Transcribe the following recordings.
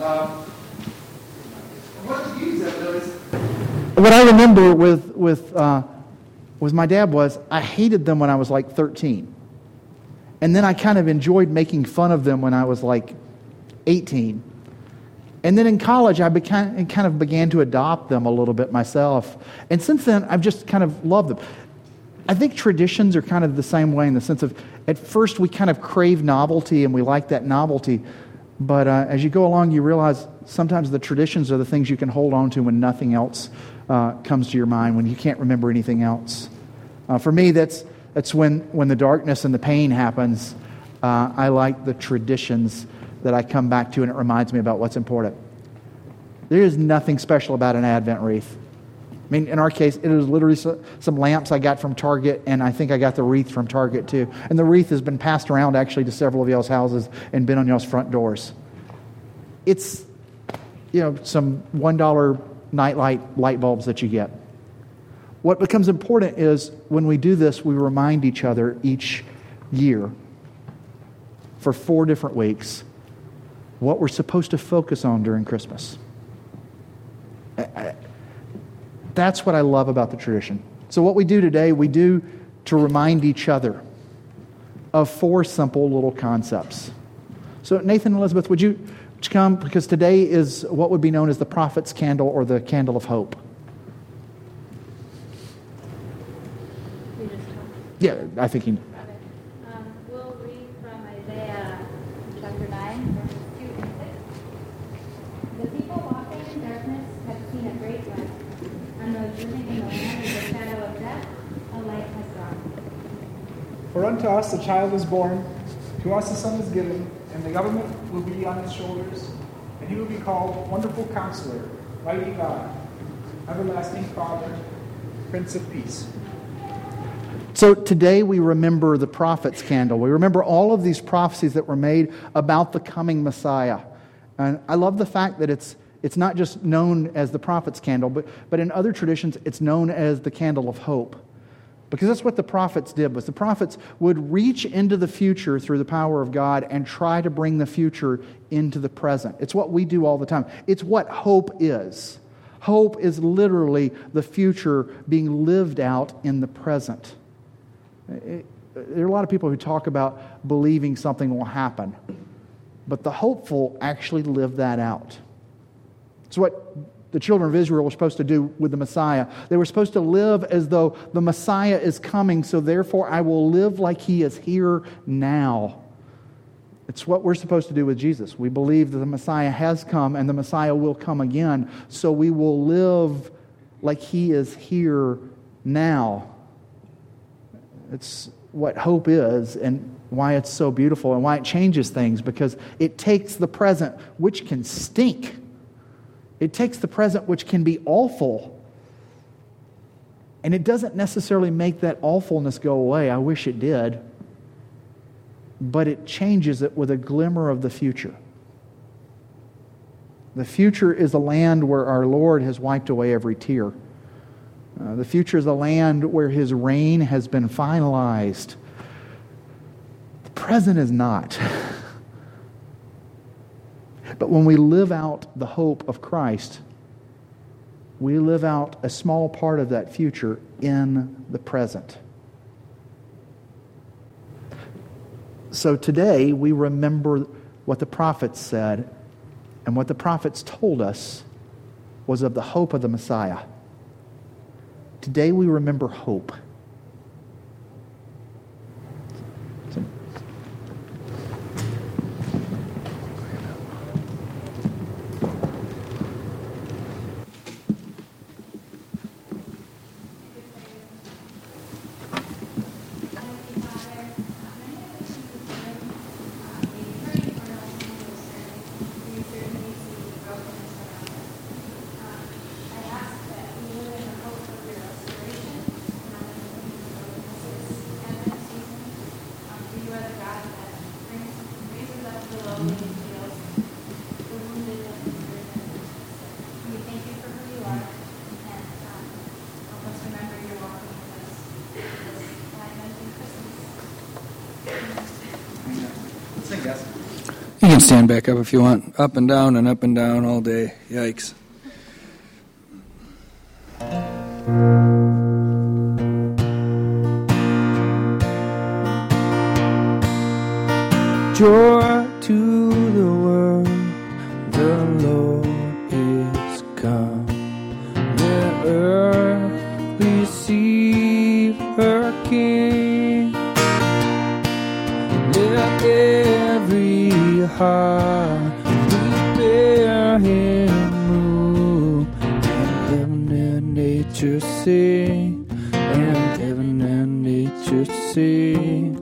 What I remember with my dad was I hated them when I was like 13. And then I kind of enjoyed making fun of them when I was like 18. And then in college, I kind of began to adopt them a little bit myself. And since then, I've just kind of loved them. I think traditions are kind of the same way in the sense of, at first we kind of crave novelty and we like that novelty. But as you go along, you realize sometimes the traditions are the things you can hold on to when nothing else comes to your mind, when you can't remember anything else. For me, that's when the darkness and the pain happens. I like the traditions that I come back to, and it reminds me about what's important. There is nothing special about an Advent wreath. I mean, in our case, it was literally some lamps I got from Target, and I think I got the wreath from Target too. And the wreath has been passed around actually to several of y'all's houses and been on y'all's front doors. It's, some $1 nightlight light bulbs that you get. What becomes important is when we do this, we remind each other each year for 4 different weeks what we're supposed to focus on during Christmas. That's what I love about the tradition. So what we do today, we do to remind each other of 4 simple little concepts. So Nathan and Elizabeth, would you come? Because today is what would be known as the prophet's candle or the candle of hope. Yeah, I think you... We'll read from Isaiah chapter 9, verses 2 and 6. The people walking in darkness have seen a great light. On those living in the land of the shadow of death, a light has dawned. For unto us a child is born, to us a son is given, and the government will be on his shoulders, and he will be called Wonderful Counselor, Mighty God, Everlasting Father, Prince of Peace. So today we remember the prophet's candle. We remember all of these prophecies that were made about the coming Messiah. And I love the fact that it's not just known as the prophet's candle, but in other traditions it's known as the candle of hope. Because that's what the prophets did, was the prophets would reach into the future through the power of God and try to bring the future into the present. It's what we do all the time. It's what hope is. Hope is literally the future being lived out in the present. There are a lot of people who talk about believing something will happen, but the hopeful actually live that out. It's what the children of Israel were supposed to do with the Messiah. They were supposed to live as though the Messiah is coming, so therefore I will live like He is here now. It's what we're supposed to do with Jesus. We believe that the Messiah has come and the Messiah will come again, so we will live like He is here now. It's what hope is and why it's so beautiful and why it changes things, because it takes the present, which can stink. It takes the present, which can be awful, and it doesn't necessarily make that awfulness go away. I wish it did. But it changes it with a glimmer of the future. The future is a land where our Lord has wiped away every tear. The future is a land where His reign has been finalized. The present is not. But when we live out the hope of Christ, we live out a small part of that future in the present. So today we remember what the prophets said, and what the prophets told us was of the hope of the Messiah. Today we remember hope. can stand back up if you want. Up and down all day. Yikes. Joy to the world, the Lord is come. Let earth receive her King. Let every heart prepare him room. And heaven and nature sing, and heaven and nature sing.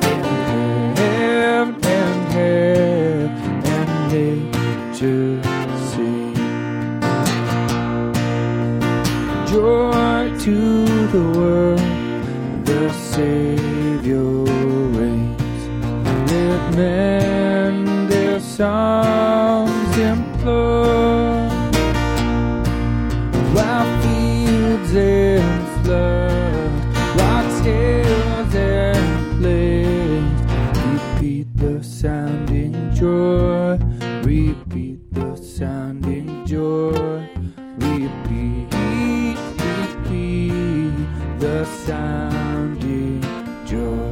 Joy to the world, the Savior reigns. Let men their songs employ, while fields and floods, rocks, hills and plains repeat the sounding joy, repeat the sounding joy, repeat the sounding joy.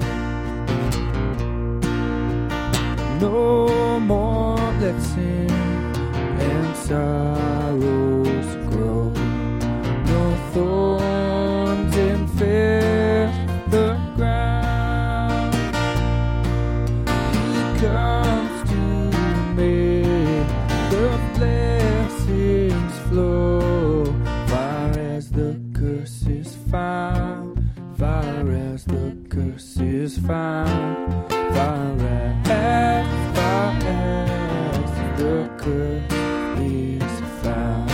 No more let sin and sorrows grow, no thorns infest the ground. He comes to make the blessings flow, far as the curse is found, far as the curse is found, far as the curse is found.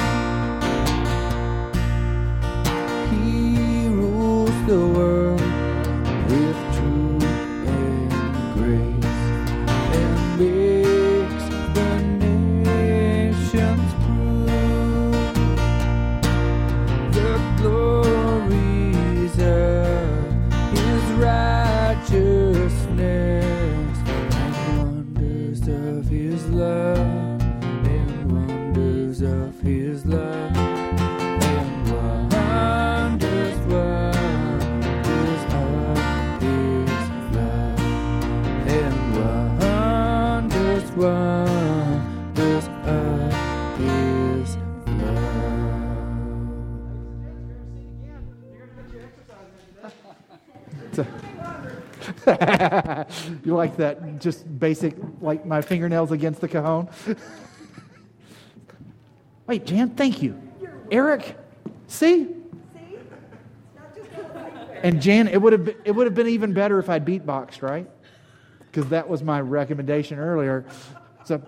He rules the world with truth and grace, and makes the nations prove the glories of his righteousness, and wonders of his love, and wonders of his love, and wonders of his love, and wonders of his You like that just basic, like my fingernails against the cajon? Wait, Jan, thank you. Eric, see? And Jan, it would have been even better if I'd beatboxed, right? Because that was my recommendation earlier. So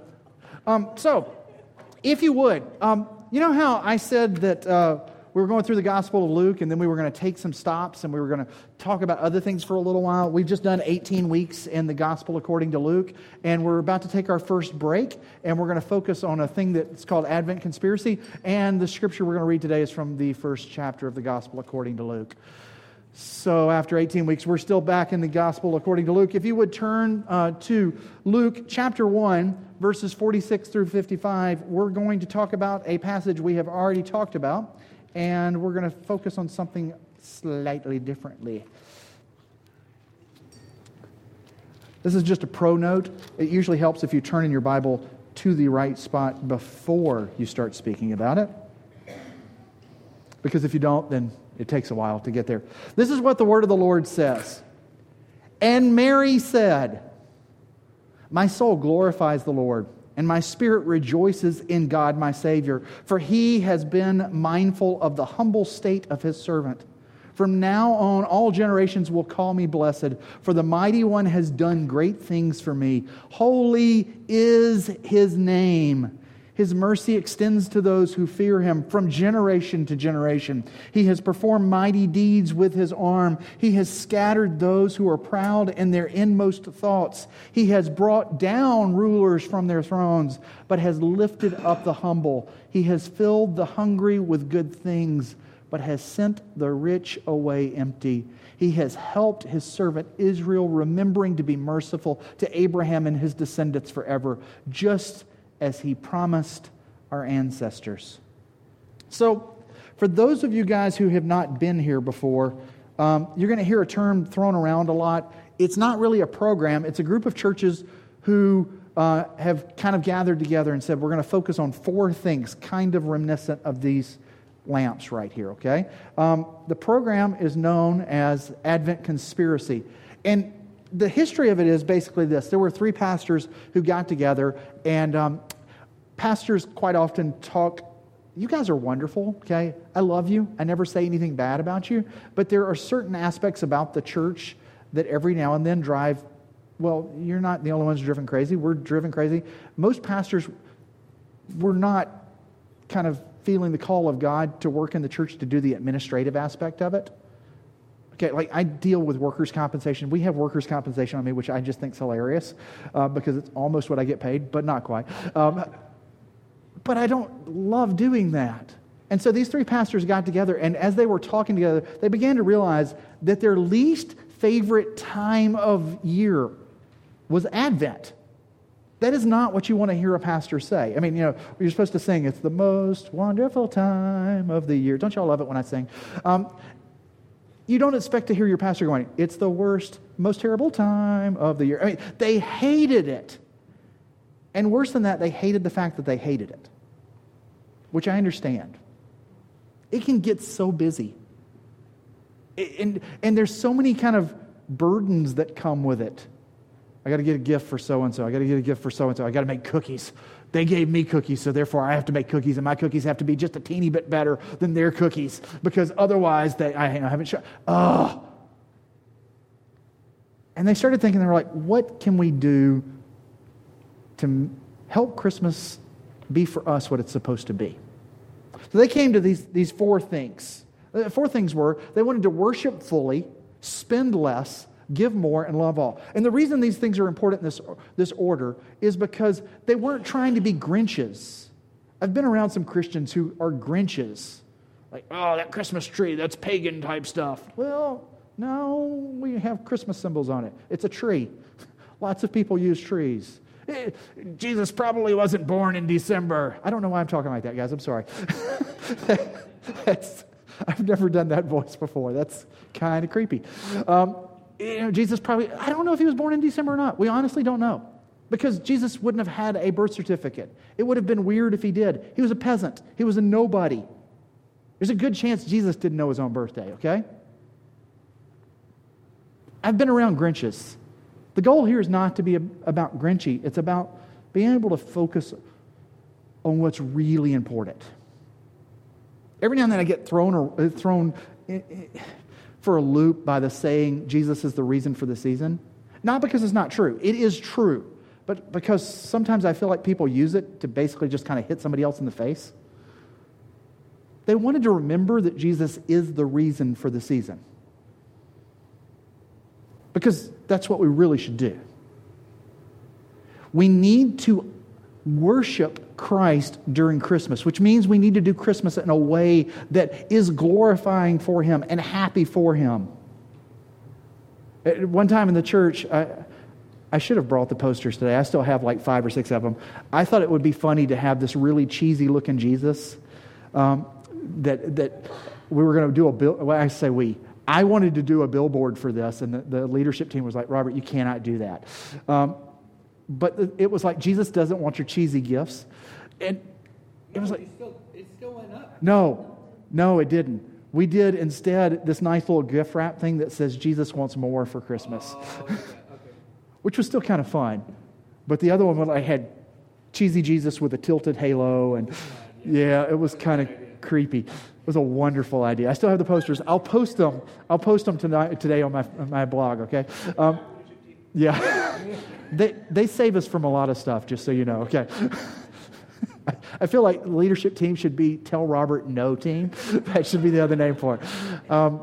if you would, you know how I said that we were going through the Gospel of Luke, and then we were going to take some stops, and we were going to talk about other things for a little while. We've just done 18 weeks in the Gospel according to Luke, and we're about to take our first break, and we're going to focus on a thing that's called Advent Conspiracy, and the scripture we're going to read today is from the first chapter of the Gospel according to Luke. So after 18 weeks, we're still back in the Gospel according to Luke. If you would turn to Luke chapter 1, verses 46 through 55, we're going to talk about a passage we have already talked about, and we're going to focus on something slightly differently. This is just a pro note. It usually helps if you turn in your Bible to the right spot before you start speaking about it. Because if you don't, then it takes a while to get there. This is what the word of the Lord says. And Mary said, "My soul glorifies the Lord, and my spirit rejoices in God my Savior, for He has been mindful of the humble state of His servant. From now on, all generations will call me blessed, for the Mighty One has done great things for me. Holy is His name. His mercy extends to those who fear Him from generation to generation. He has performed mighty deeds with His arm. He has scattered those who are proud in their inmost thoughts. He has brought down rulers from their thrones, but has lifted up the humble. He has filled the hungry with good things, but has sent the rich away empty. He has helped his servant Israel, remembering to be merciful to Abraham and his descendants forever, just as he promised our ancestors. So, for those of you guys who have not been here before, you're going to hear a term thrown around a lot. It's not really a program. It's a group of churches who have kind of gathered together and said, we're going to focus on 4 things, kind of reminiscent of these lamps right here, okay? The program is known as Advent Conspiracy. And the history of it is basically this. There were 3 pastors who got together, and pastors quite often talk. You guys are wonderful, okay? I love you. I never say anything bad about you. But there are certain aspects about the church that every now and then drive, well, you're not the only ones driven crazy. We're driven crazy. Most pastors were not kind of feeling the call of God to work in the church to do the administrative aspect of it. Okay, like I deal with workers' compensation. We have workers' compensation on me, which I just think is hilarious because it's almost what I get paid, but not quite. But I don't love doing that. And so these 3 pastors got together, and as they were talking together, they began to realize that their least favorite time of year was Advent. That is not what you want to hear a pastor say. I mean, you know, you're supposed to sing, it's the most wonderful time of the year. Don't y'all love it when I sing? You don't expect to hear your pastor going, it's the worst, most terrible time of the year. I mean, they hated it. And worse than that, they hated the fact that they hated it, which I understand. It can get so busy. And there's so many kind of burdens that come with it. I got to get a gift for so-and-so. I got to get a gift for so-and-so. I got to make cookies. They gave me cookies, so therefore I have to make cookies, and my cookies have to be just a teeny bit better than their cookies, because otherwise I haven't shown. And they started thinking, they were like, what can we do to help Christmas be for us what it's supposed to be? So they came to these 4 things. The 4 things were, they wanted to worship fully, spend less, give more, and love all. And the reason these things are important in this order is because they weren't trying to be Grinches. I've been around some Christians who are Grinches. Like, oh, that Christmas tree, that's pagan type stuff. Well, no, we have Christmas symbols on it. It's a tree. Lots of people use trees. Jesus probably wasn't born in December. I don't know why I'm talking like that, guys. I'm sorry. I've never done that voice before. That's kind of creepy. Jesus probably, I don't know if he was born in December or not. We honestly don't know. Because Jesus wouldn't have had a birth certificate. It would have been weird if he did. He was a peasant. He was a nobody. There's a good chance Jesus didn't know his own birthday, okay? I've been around Grinches. The goal here is not to be about Grinchy. It's about being able to focus on what's really important. Every now and then I get thrown for a loop by the saying, Jesus is the reason for the season. Not because it's not true. It is true. But because sometimes I feel like people use it to basically just kind of hit somebody else in the face. They wanted to remember that Jesus is the reason for the season. Because that's what we really should do. We need to worship Christ during Christmas, which means we need to do Christmas in a way that is glorifying for Him and happy for Him. At one time in the church, I should have brought the posters today. I still have like 5 or 6 of them. I thought it would be funny to have this really cheesy looking Jesus that we were going to do a bill. Well, I say we. I wanted to do a billboard for this, and the leadership team was like, Robert, you cannot do that. But it was like, Jesus doesn't want your cheesy gifts. And it was like... It still went up. No, it didn't. We did instead this nice little gift wrap thing that says Jesus wants more for Christmas. Okay. Which was still kind of fun. But the other one, I had cheesy Jesus with a tilted halo, and yeah, it was kind of creepy. It was a wonderful idea. I still have the posters. I'll post them today on my blog, okay? Yeah. They save us from a lot of stuff, just so you know, okay? I feel like the leadership team should be Tell Robert No Team. That should be the other name for it.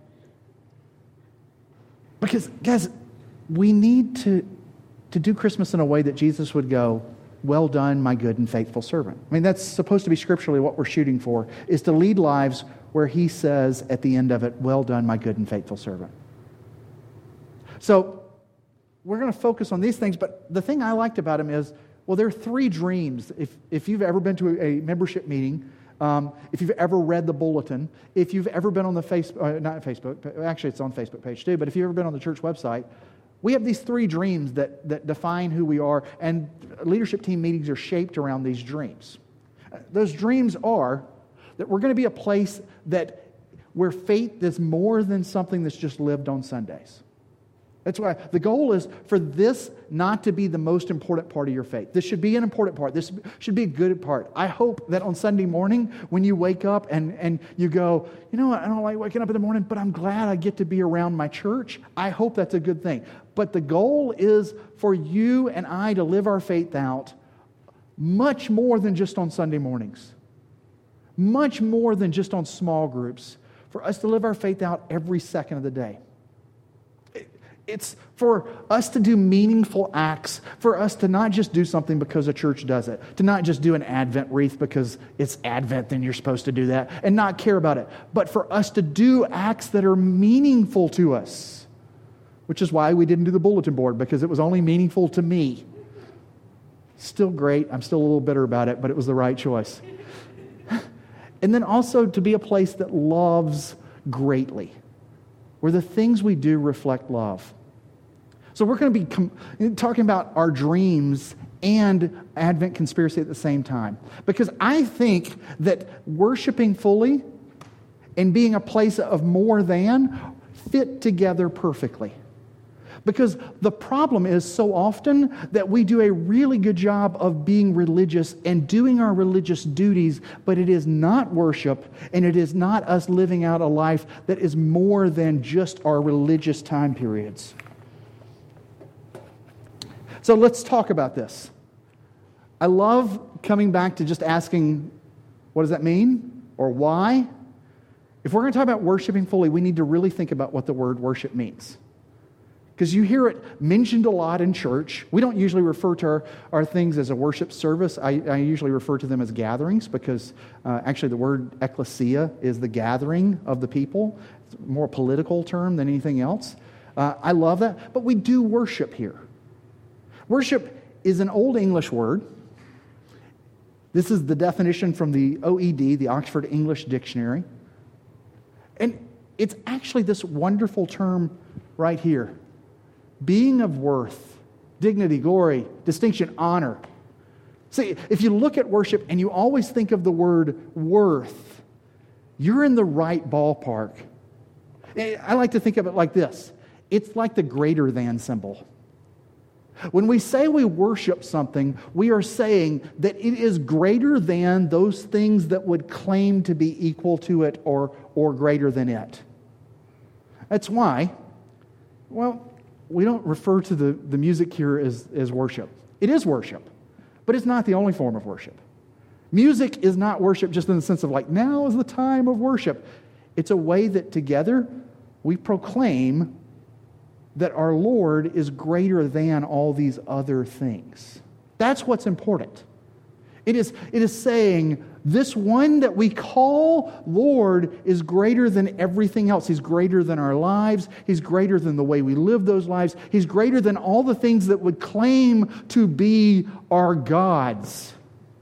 Because, guys, we need to do Christmas in a way that Jesus would go, well done, my good and faithful servant. I mean, that's supposed to be scripturally what we're shooting for, is to lead lives where he says at the end of it, "Well done, my good and faithful servant." So we're going to focus on these things, but the thing I liked about him is, well, there are three dreams. If you've ever been to a membership meeting, if you've ever read the bulletin, if you've ever been on the not Facebook, actually it's on Facebook page too, but if you've ever been on the church website, we have these three dreams that define who we are, and leadership team meetings are shaped around these dreams. Those dreams are that we're going to be a place where faith is more than something that's just lived on Sundays. That's why the goal is for this not to be the most important part of your faith. This should be an important part. This should be a good part. I hope that on Sunday morning when you wake up and you go, you know what, I don't like waking up in the morning, but I'm glad I get to be around my church. I hope that's a good thing. But the goal is for you and I to live our faith out much more than just on Sunday mornings. Much more than just on small groups. For us to live our faith out every second of the day. It's for us to do meaningful acts, for us to not just do something because a church does it, to not just do an Advent wreath because it's Advent, then you're supposed to do that, and not care about it, but for us to do acts that are meaningful to us, which is why we didn't do the bulletin board, because it was only meaningful to me. Still great. I'm still a little bitter about it, but it was the right choice. And then also to be a place that loves greatly, where the things we do reflect love. So we're going to be talking about our dreams and Advent conspiracy at the same time. Because I think that worshiping fully and being a place of more than fit together perfectly. Because the problem is so often that we do a really good job of being religious and doing our religious duties, but it is not worship, and it is not us living out a life that is more than just our religious time periods. So let's talk about this. I love coming back to just asking, what does that mean? Or why? If we're going to talk about worshiping fully, we need to really think about what the word worship means. Because you hear it mentioned a lot in church. We don't usually refer to our things as a worship service. I usually refer to them as gatherings because actually the word ecclesia is the gathering of the people. It's a more political term than anything else. I love that. But we do worship here. Worship is an Old English word. This is the definition from the OED, the Oxford English Dictionary. And it's actually this wonderful term right here. Being of worth, dignity, glory, distinction, honor. See, if you look at worship and you always think of the word worth, you're in the right ballpark. I like to think of it like this. It's like the greater than symbol. When we say we worship something, we are saying that it is greater than those things that would claim to be equal to it or greater than it. That's why, we don't refer to the music here as worship. It is worship, but it's not the only form of worship. Music is not worship just in the sense of like, now is the time of worship. It's a way that together we proclaim that our Lord is greater than all these other things. That's what's important. It is saying this one that we call Lord is greater than everything else. He's greater than our lives. He's greater than the way we live those lives. He's greater than all the things that would claim to be our gods.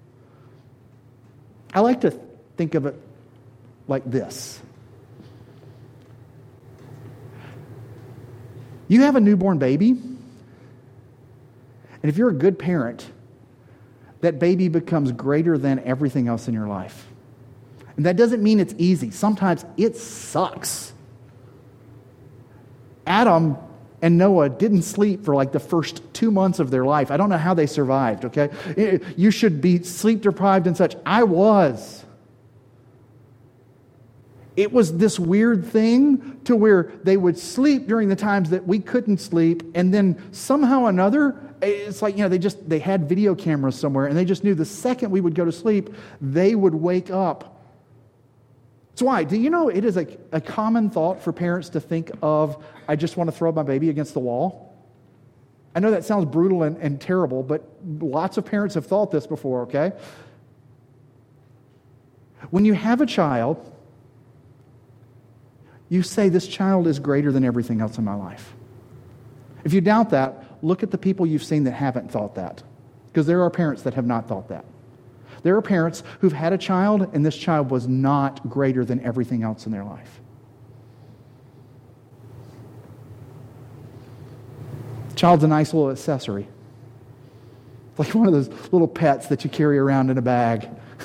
I like to think of it like this. You have a newborn baby, and if you're a good parent, that baby becomes greater than everything else in your life. And that doesn't mean it's easy. Sometimes it sucks. Adam and Noah didn't sleep for like the first 2 months of their life. I don't know how they survived, okay? You should be sleep deprived and such. I was. It was this weird thing to where they would sleep during the times that we couldn't sleep, and then somehow or another, it's like, they had video cameras somewhere, and they just knew the second we would go to sleep, they would wake up. That's why. Do you know it is a common thought for parents to think of, I just want to throw my baby against the wall? I know that sounds brutal and terrible, but lots of parents have thought this before, okay? When you have a child, you say, this child is greater than everything else in my life. If you doubt that, look at the people you've seen that haven't thought that. Because there are parents that have not thought that. There are parents who've had a child, and this child was not greater than everything else in their life. Child's a nice little accessory. Like one of those little pets that you carry around in a bag.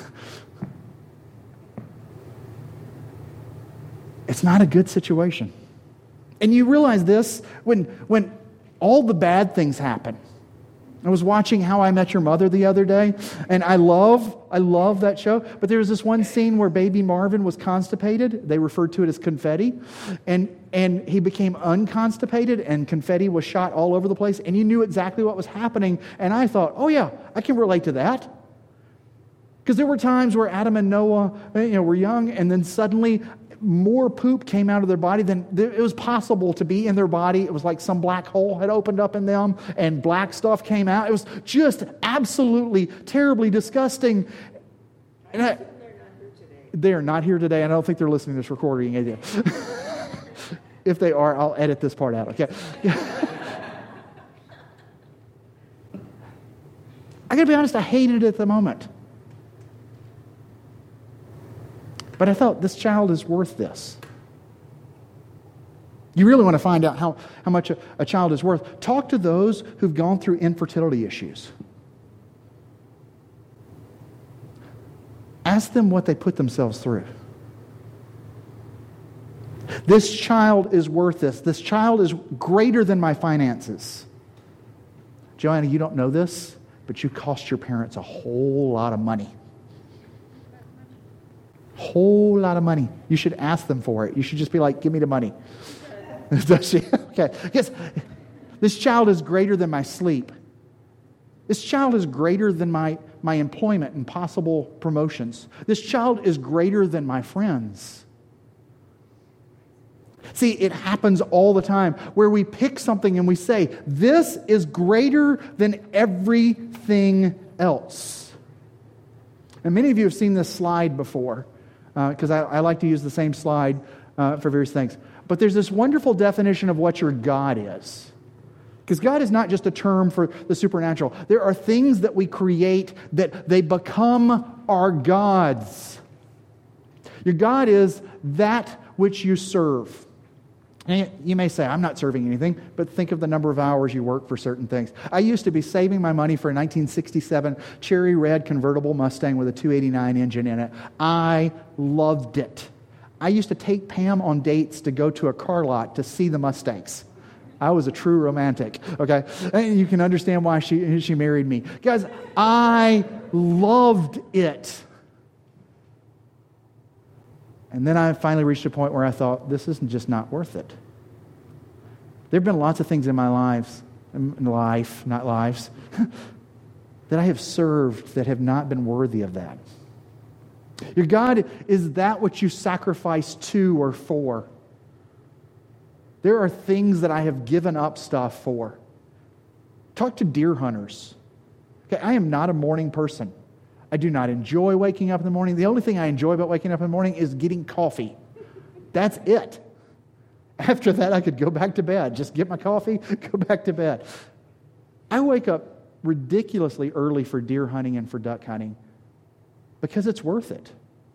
It's not a good situation. And you realize this when all the bad things happen. I was watching How I Met Your Mother the other day, and I love that show. But there was this one scene where baby Marvin was constipated. They referred to it as confetti. And he became unconstipated, and confetti was shot all over the place. And you knew exactly what was happening. And I thought, oh yeah, I can relate to that. Because there were times where Adam and Noah were young, and then suddenly more poop came out of their body than it was possible to be in their body. It was like some black hole had opened up in them and black stuff came out. It was just absolutely terribly disgusting. And they're not here today. I don't think they're listening to this recording either. If they are, I'll edit this part out, okay? I gotta be honest, I hated it at the moment. But I thought, this child is worth this. You really want to find out how much a child is worth. Talk to those who've gone through infertility issues. Ask them what they put themselves through. This child is worth this. This child is greater than my finances. Joanna, you don't know this, but you cost your parents a whole lot of money. Whole lot of money. You should ask them for it. You should just be like, give me the money. Does she? Okay. Yes. This child is greater than my sleep. This child is greater than my employment and possible promotions. This child is greater than my friends. See, it happens all the time where we pick something and we say, this is greater than everything else. And many of you have seen this slide before. Because I like to use the same slide for various things. But there's this wonderful definition of what your God is. Because God is not just a term for the supernatural. There are things that we create that they become our gods. Your God is that which you serve. And you may say, I'm not serving anything, but think of the number of hours you work for certain things. I used to be saving my money for a 1967 cherry red convertible Mustang with a 289 engine in it. I loved it. I used to take Pam on dates to go to a car lot to see the Mustangs. I was a true romantic, okay? And you can understand why she married me. Guys, I loved it. And then I finally reached a point where I thought, this isn't just not worth it. There have been lots of things in my life, not lives, that I have served that have not been worthy of that. Your God is that which you sacrifice to or for. There are things that I have given up stuff for. Talk to deer hunters. Okay, I am not a morning person. I do not enjoy waking up in the morning. The only thing I enjoy about waking up in the morning is getting coffee. That's it. After that, I could go back to bed. Just get my coffee, go back to bed. I wake up ridiculously early for deer hunting and for duck hunting because it's worth it.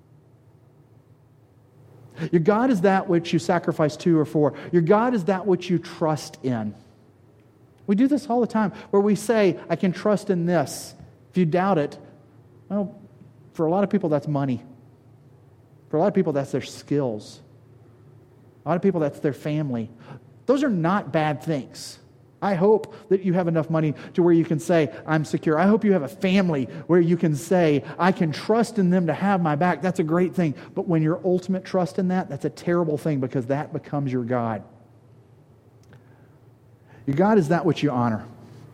Your God is that which you sacrifice to or for. Your God is that which you trust in. We do this all the time where we say, I can trust in this. If you doubt it, well, for a lot of people, that's money. For a lot of people, that's their skills. A lot of people, that's their family. Those are not bad things. I hope that you have enough money to where you can say, I'm secure. I hope you have a family where you can say, I can trust in them to have my back. That's a great thing. But when your ultimate trust in that, that's a terrible thing because that becomes your God. Your God is that which you honor.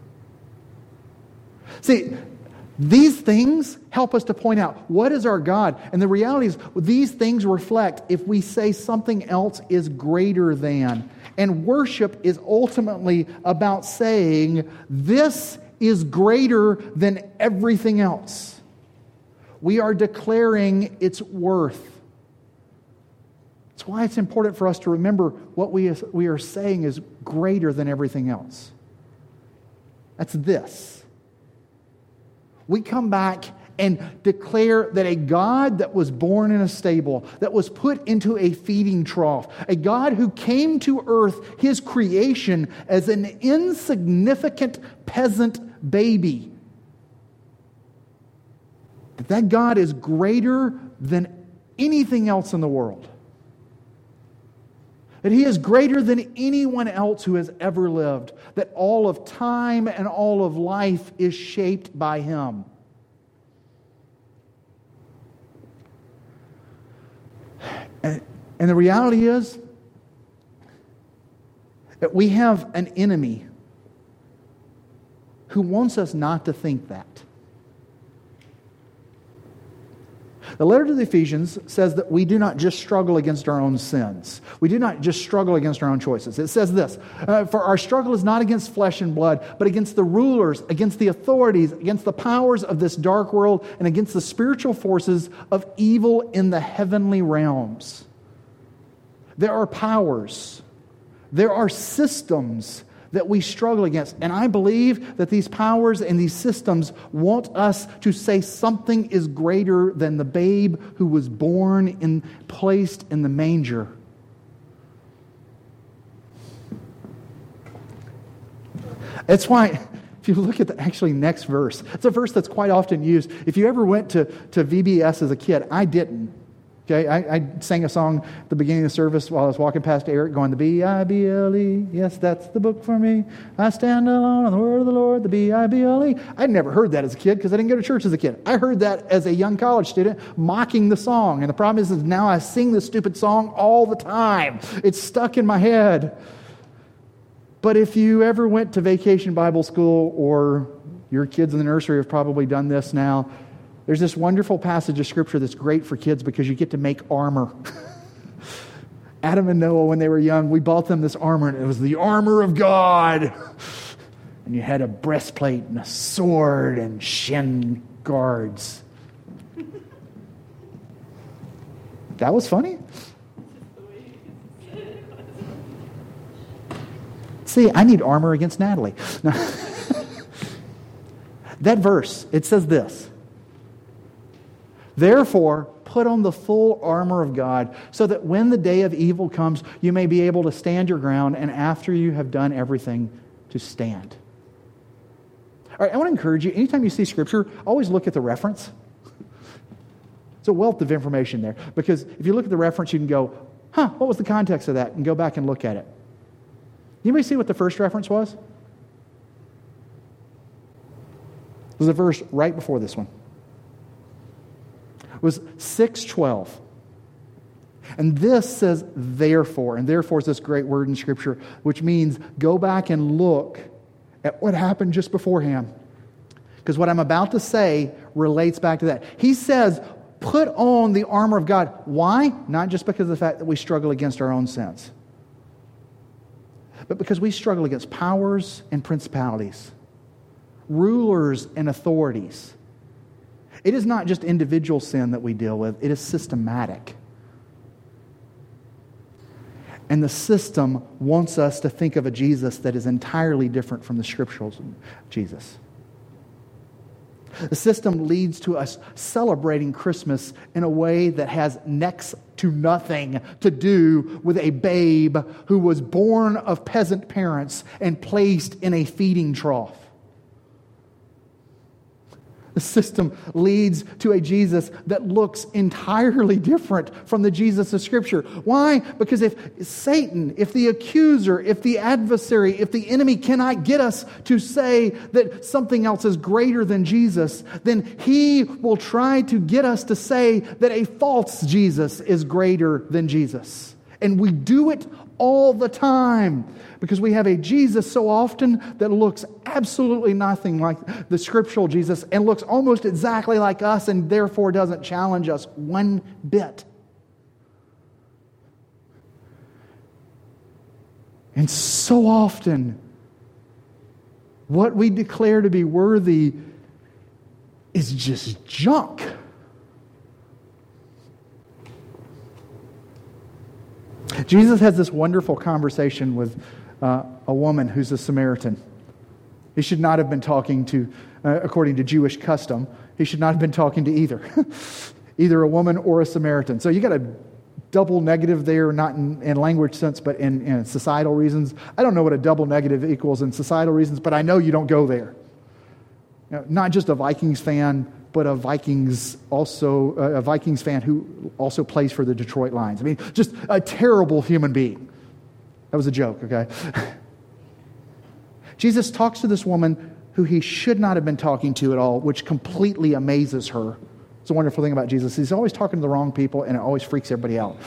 See, these things help us to point out what is our God. And the reality is these things reflect if we say something else is greater than. And worship is ultimately about saying this is greater than everything else. We are declaring its worth. It's That's why it's important for us to remember what we are saying is greater than everything else. That's this. We come back and declare that a God that was born in a stable, that was put into a feeding trough, a God who came to earth, his creation, as an insignificant peasant baby, that God is greater than anything else in the world. That he is greater than anyone else who has ever lived. That all of time and all of life is shaped by him. And the reality is that we have an enemy who wants us not to think that. The letter to the Ephesians says that we do not just struggle against our own sins. We do not just struggle against our own choices. It says this, for our struggle is not against flesh and blood, but against the rulers, against the authorities, against the powers of this dark world, and against the spiritual forces of evil in the heavenly realms. There are powers. There are systems that we struggle against. And I believe that these powers and these systems want us to say something is greater than the babe who was born and placed in the manger. That's why, if you look at the actually next verse, it's a verse that's quite often used. If you ever went to VBS as a kid, I didn't. Okay, I sang a song at the beginning of the service while I was walking past Eric going, the B-I-B-L-E, yes, that's the book for me. I stand alone on the word of the Lord, the B-I-B-L-E. I'd never heard that as a kid because I didn't go to church as a kid. I heard that as a young college student mocking the song. And the problem is now I sing this stupid song all the time. It's stuck in my head. But if you ever went to Vacation Bible School, or your kids in the nursery have probably done this now, there's this wonderful passage of Scripture that's great for kids because you get to make armor. Adam and Noah, when they were young, we bought them this armor, and it was the armor of God. And you had a breastplate and a sword and shin guards. That was funny. See, I need armor against Natalie. That verse, it says this. Therefore, put on the full armor of God, so that when the day of evil comes, you may be able to stand your ground, and after you have done everything, to stand. All right, I want to encourage you, anytime you see Scripture, always look at the reference. It's a wealth of information there, because if you look at the reference, you can go, what was the context of that? And go back and look at it. Anybody see what the first reference was? It was a verse right before this one. It was 6:12. And this says therefore. And therefore is this great word in Scripture, which means go back and look at what happened just beforehand. Because what I'm about to say relates back to that. He says, put on the armor of God. Why? Not just because of the fact that we struggle against our own sins, but because we struggle against powers and principalities, rulers and authorities. It is not just individual sin that we deal with, it is systematic. And the system wants us to think of a Jesus that is entirely different from the scriptural Jesus. The system leads to us celebrating Christmas in a way that has next to nothing to do with a babe who was born of peasant parents and placed in a feeding trough. The system leads to a Jesus that looks entirely different from the Jesus of Scripture. Why? Because if Satan, if the accuser, if the adversary, if the enemy cannot get us to say that something else is greater than Jesus, then he will try to get us to say that a false Jesus is greater than Jesus. And we do it all the time because we have a Jesus so often that looks absolutely nothing like the scriptural Jesus and looks almost exactly like us and therefore doesn't challenge us one bit. And so often, what we declare to be worthy is just junk. Jesus has this wonderful conversation with a woman who's a Samaritan. He should not have been talking to, according to Jewish custom, he should not have been talking to either a woman or a Samaritan. So you got a double negative there, not in language sense, but in societal reasons. I don't know what a double negative equals in societal reasons, but I know you don't go there. Not just a Vikings fan, but a Vikings fan who also plays for the Detroit Lions. I mean, just a terrible human being. That was a joke, okay? Jesus talks to this woman who he should not have been talking to at all, which completely amazes her. It's a wonderful thing about Jesus. He's always talking to the wrong people, and it always freaks everybody out.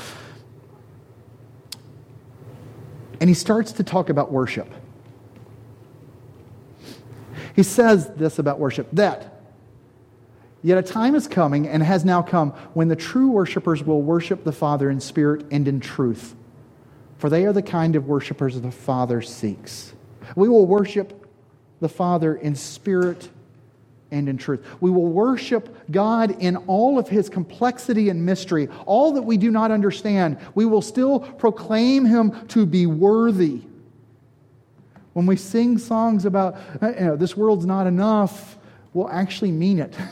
And he starts to talk about worship. He says this about worship, that yet a time is coming and has now come when the true worshipers will worship the Father in spirit and in truth. For they are the kind of worshipers the Father seeks. We will worship the Father in spirit and in truth. We will worship God in all of His complexity and mystery, all that we do not understand. We will still proclaim Him to be worthy. When we sing songs about, this world's not enough, we'll actually mean it.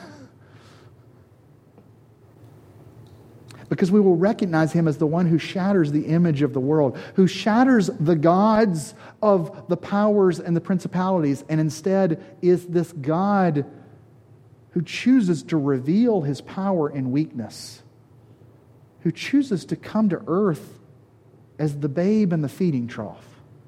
Because we will recognize Him as the one who shatters the image of the world, who shatters the gods of the powers and the principalities, and instead is this God who chooses to reveal His power in weakness, who chooses to come to earth as the babe in the feeding trough.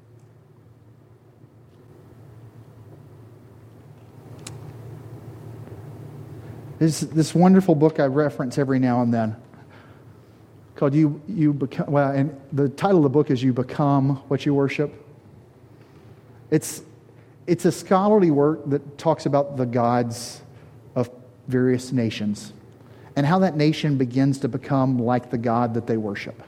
There's this wonderful book I reference every now and then called You Become, and the title of the book is You Become What You Worship. It's a scholarly work that talks about the gods of various nations and how that nation begins to become like the God that they worship.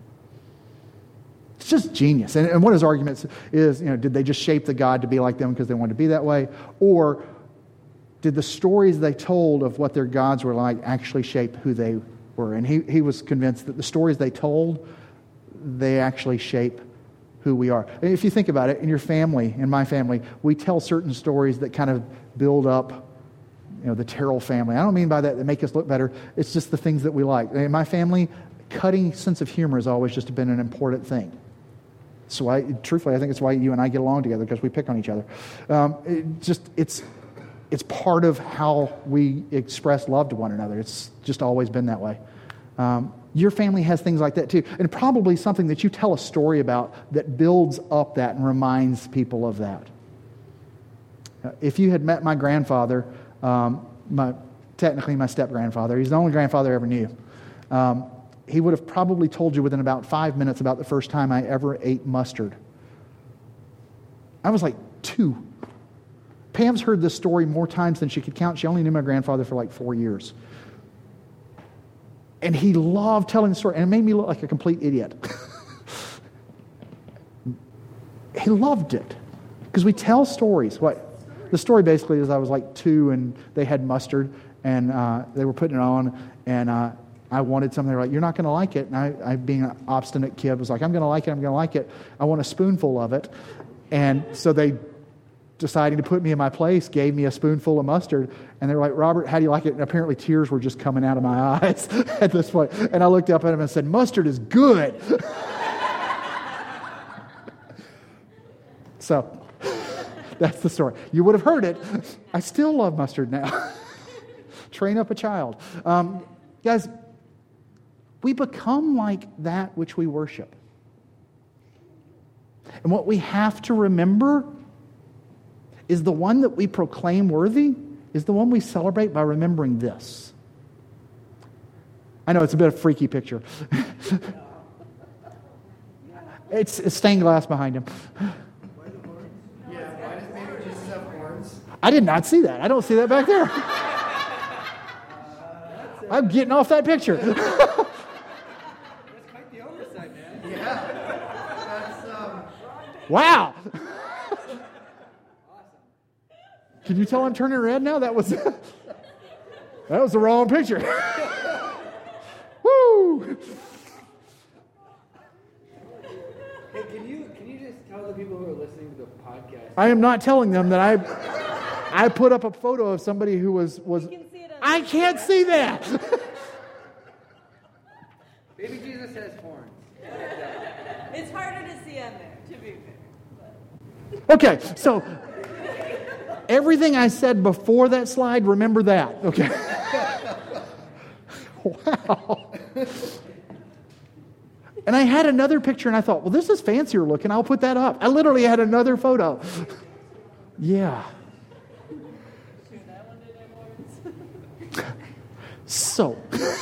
It's just genius. And one of his arguments is, did they just shape the God to be like them because they wanted to be that way? Or did the stories they told of what their gods were like actually shape who they were? And he was convinced that the stories they told, they actually shape who we are. And if you think about it, in your family, in my family, we tell certain stories that kind of build up, the Terrell family. I don't mean by that make us look better. It's just the things that we like. In my family, cutting sense of humor has always just been an important thing. So truthfully, I think it's why you and I get along together, because we pick on each other. It's part of how we express love to one another. It's just always been that way. Your family has things like that too. And probably something that you tell a story about that builds up that and reminds people of that. If you had met my grandfather, technically my step-grandfather, he's the only grandfather I ever knew, he would have probably told you within about 5 minutes about the first time I ever ate mustard. I was like 2. Pam's heard this story more times than she could count. She only knew my grandfather for like 4 years. And he loved telling the story, and it made me look like a complete idiot. He loved it. Because we tell stories. The story basically is I was like 2, and they had mustard, and they were putting it on, and I wanted something. They were like, "You're not going to like it." And I, being an obstinate kid, was like, "I'm going to like it, I'm going to like it. I want a spoonful of it." And so they, deciding to put me in my place, gave me a spoonful of mustard, and they were like, "Robert, how do you like it?" And apparently tears were just coming out of my eyes at this point. And I looked up at him and said, "Mustard is good." So, that's the story. You would have heard it. I still love mustard now. Train up a child. Guys, we become like that which we worship. And what we have to remember is the one that we proclaim worthy is the one we celebrate by remembering this. I know it's a bit of a freaky picture. It's stained glass behind him. Why does maybe Jesus have horns? I did not see that. I don't see that back there. I'm getting off that picture. That's quite the oversight, man. Yeah. That's, Wow. Can you tell I'm turning red now? That was the wrong picture. Woo! Tell the people who are listening to the podcast. I am not telling them that I put up a photo of somebody who was You can see it on I can't see that. Baby Jesus has horns. It's harder to see on there, to be fair. But Okay, so everything I said before that slide, remember that. Okay. Wow. And I had another picture and I thought, well, this is fancier looking. I'll put that up. I literally had another photo. Yeah. that one did have horns. So,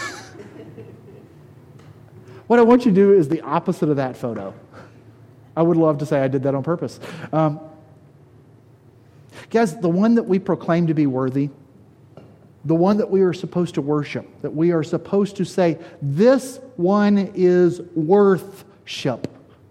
what I want you to do is the opposite of that photo. I would love to say I did that on purpose. Guys, the one that we proclaim to be worthy, the one that we are supposed to worship, that we are supposed to say, this one is worthship,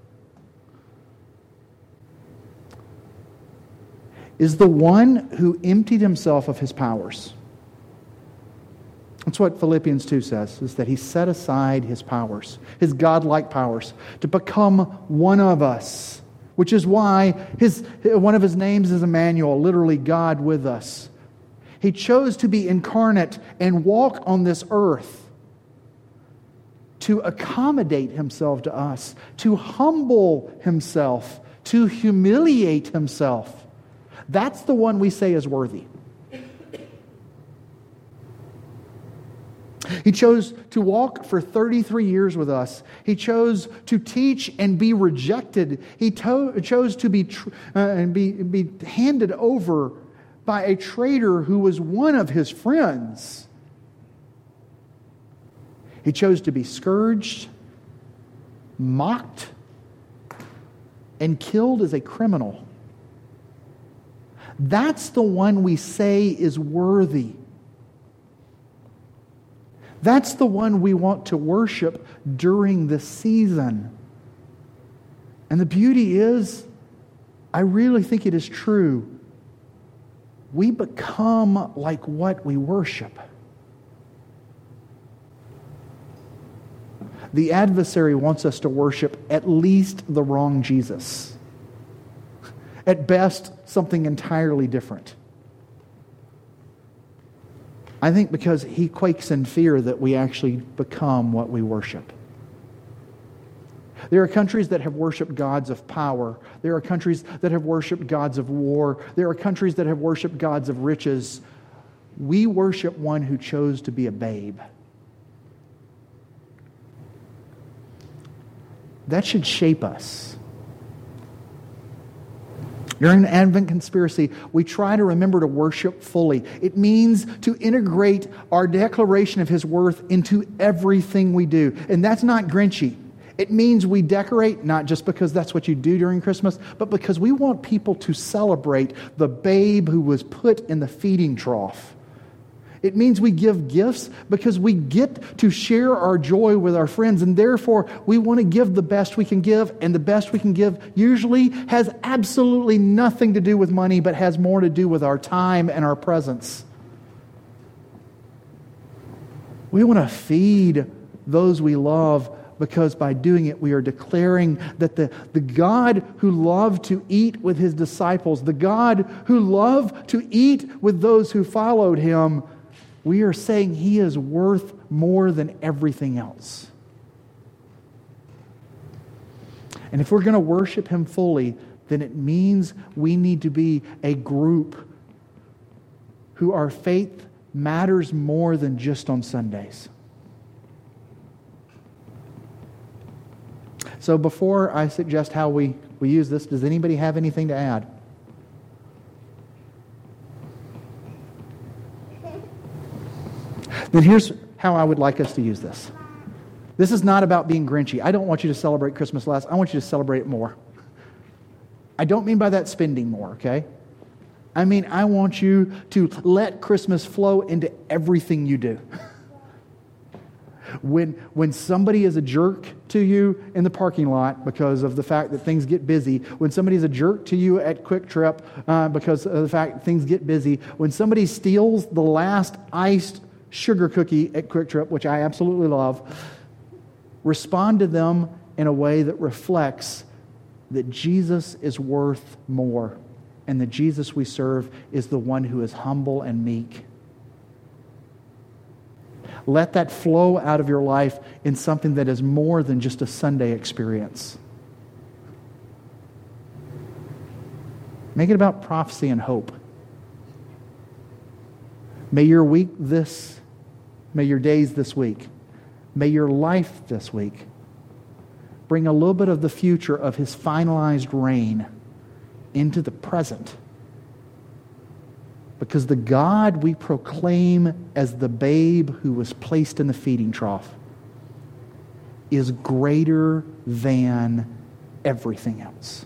is the one who emptied himself of his powers. That's what Philippians 2 says, is that he set aside his powers, his godlike powers, to become one of us, which is why one of his names is Emmanuel, literally God with us. He chose to be incarnate and walk on this earth to accommodate himself to us, to humble himself, to humiliate himself. That's the one we say is worthy. He chose to walk for 33 years with us. He chose to teach and be rejected. He chose to be handed over by a traitor who was one of his friends. He chose to be scourged, mocked, and killed as a criminal. That's the one we say is worthy. That's the one we want to worship during the season. And the beauty is, I really think it is true. We become like what we worship. The adversary wants us to worship at least the wrong Jesus. At best, something entirely different. I think because he quakes in fear that we actually become what we worship. There are countries that have worshipped gods of power. There are countries that have worshipped gods of war. There are countries that have worshipped gods of riches. We worship one who chose to be a babe. That should shape us. During the Advent conspiracy, we try to remember to worship fully. It means to integrate our declaration of His worth into everything we do. And that's not Grinchy. It means we decorate, not just because that's what you do during Christmas, but because we want people to celebrate the babe who was put in the feeding trough. It means we give gifts because we get to share our joy with our friends, and therefore we want to give the best we can give, and the best we can give usually has absolutely nothing to do with money, but has more to do with our time and our presence. We want to feed those we love because by doing it we are declaring that the God who loved to eat with His disciples, the God who loved to eat with those who followed Him, we are saying He is worth more than everything else. And if we're going to worship Him fully, then it means we need to be a group who our faith matters more than just on Sundays. So before I suggest how we use this, does anybody have anything to add? Then here's how I would like us to use this. This is not about being Grinchy. I don't want you to celebrate Christmas less. I want you to celebrate it more. I don't mean by that spending more, okay? I mean, I want you to let Christmas flow into everything you do. When somebody is a jerk to you in the parking lot because of the fact that things get busy, when somebody is a jerk to you at Quick Trip because of the fact that things get busy, when somebody steals the last iced sugar cookie at Quick Trip, which I absolutely love, respond to them in a way that reflects that Jesus is worth more, and the Jesus we serve is the one who is humble and meek. Let that flow out of your life in something that is more than just a Sunday experience. Make it about prophecy and hope. May your days this week, may your life this week bring a little bit of the future of His finalized reign into the present. Because the God we proclaim as the babe who was placed in the feeding trough is greater than everything else.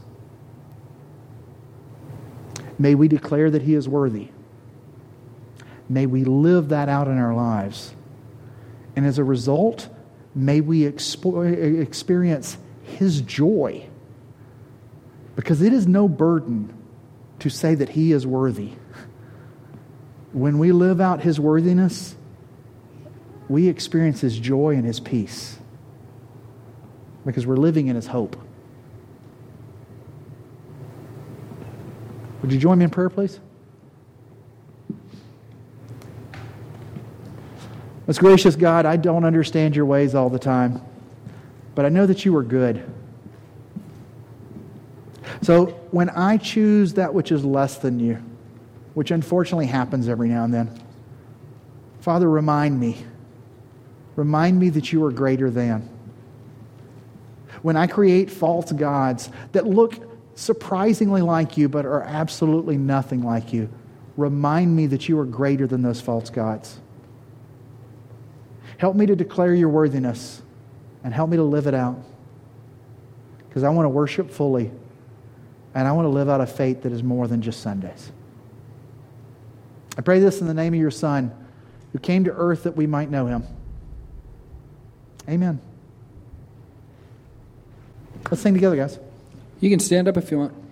May we declare that He is worthy. May we live that out in our lives. And as a result, may we experience His joy. Because it is no burden to say that He is worthy. When we live out His worthiness, we experience His joy and His peace. Because we're living in His hope. Would you join me in prayer, please? Most gracious God, I don't understand your ways all the time, but I know that you are good. So when I choose that which is less than you, which unfortunately happens every now and then, Father, remind me that you are greater than. When I create false gods that look surprisingly like you but are absolutely nothing like you, remind me that you are greater than those false gods. Help me to declare your worthiness and help me to live it out. Because I want to worship fully and I want to live out a faith that is more than just Sundays. I pray this in the name of your Son, who came to earth that we might know Him. Amen. Let's sing together, guys. You can stand up if you want.